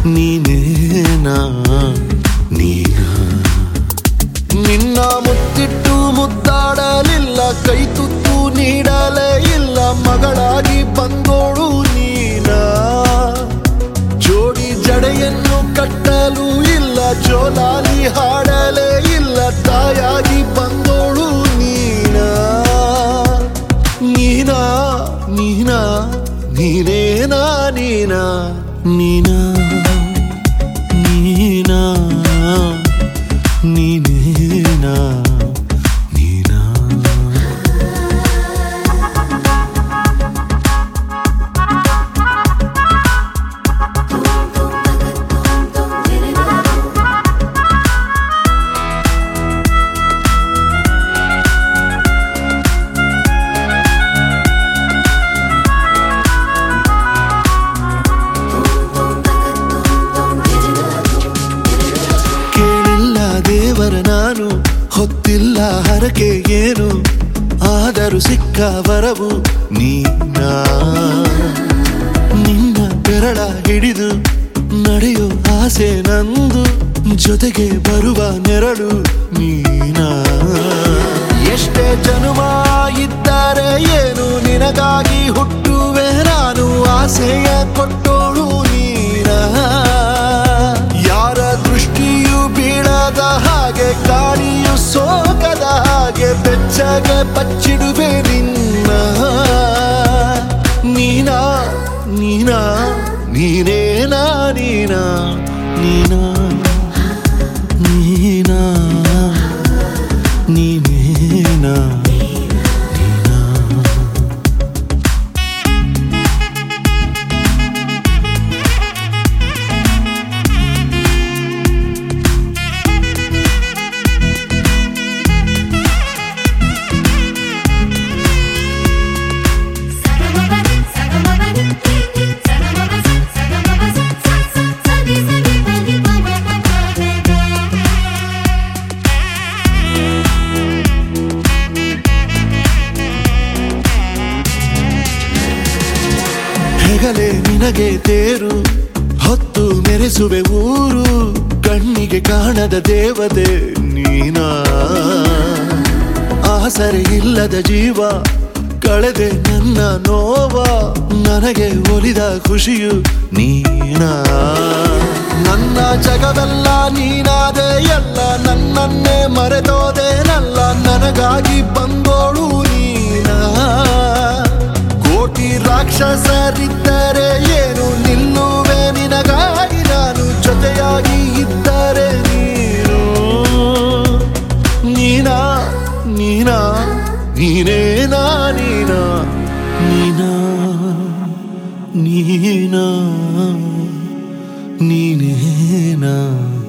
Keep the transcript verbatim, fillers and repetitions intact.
ನೀನೇನಾ ನೀನಾ ನಿನ್ನ ಮುತ್ತಿಟ್ಟು ಮುದ್ದಾಡಲಿಲ್ಲ, ಕೈ ತುತ್ತು ನೀಡಲೇ ಇಲ್ಲ, ಮಗಳಾಗಿ ಬಂದೋಳು ನೀನಾ. ಜೋಡಿ ಜಡೆಯನ್ನು ಕಟ್ಟಲು ಇಲ್ಲ, ಜೋಲಾಲಿ ಹಾಡಲೇ ಇಲ್ಲ, ತಾಯಾಗಿ ಬಂದೋಳು ನೀನಾ. ನೀನಾ ನೀನಾ ನೀನೇನಾ ನೀನಾ ನೀನಾ ನೀನಾ ನೀನೇನಾ ನೀನಾ. ನಾನು ಹೊತ್ತಿಲ್ಲ ಹರಕೆ ಏನು, ಆದರೂ ಸಿಕ್ಕ ವರವು ನೀನಾ. ನಿನ್ನ ಬೆರಳ ಹಿಡಿದು ನಡೆಯೋ ಆಸೆ ನಂದು, ಜೊತೆಗೆ ಬರುವ ನೆರಳು ನೀನಾ. ಎಷ್ಟೇ ಜನುಮ ಇದ್ದರೆ ಏನು, ನಿನಗಾಗಿ ಹುಟ್ಟುವೆ ನಾನು, ಆಸೆಯ ಕೊಟ್ಟೋಳು ನೀನಾ. ಯಾರ ದೃಷ್ಟಿಯು ಬೀಳದ ಹಾಗೆ, ಗಾಳಿಯು ಸೋಕದ ಹಾಗೆ, ಬೆಚ್ಚಗೆ ಬಚ್ಚಿಡುವೆ ನಿನ್ನ. ನೀನಾ ನೀನಾ ನೀನೇನಾ ನೀನಾ ನೀನಾ ನೀನಾ ನೀನೇನಾ. ಹೆಗಲೇ ನಿನಗೆ ತೇರು ಹೊತ್ತು ಮೆರೆಸುವೆ ಊರು, ಕಣ್ಣಿಗೆ ಕಾಣದ ದೇವತೆ ನೀನಾ. ಆಸರೆ ಇಲ್ಲದ ಜೀವ ಕಳೆದೆ ನನ್ನ ನೋವ, ನನಗೆ ಒಲಿದ ಖುಷಿಯು ನೀನಾ. ನನ್ನ ಜಗವೆಲ್ಲ ನೀನಾದೆ ಎಲ್ಲ, ನನ್ನನ್ನೇ ಮರೆತೋದೇನಲ್ಲ, ನನಗಾಗಿ ಬಂದೋಳು ನೀನಾ. ಕೋಟಿ ರಾಕ್ಷಸರಿದ್ದರೆ ಏನು, ನಿಲ್ಲುವೆ ನಿನಗಾಗಿ ನಾನು, ಜೊತೆಯಾಗಿ ಇದ್ದರೆ ನೀನು. ನೀನಾ ನೀನಾ ನೀನೇನಾ ನೀನಾ ನೀನಾ ನೀನಾ ನೀನೇನಾ.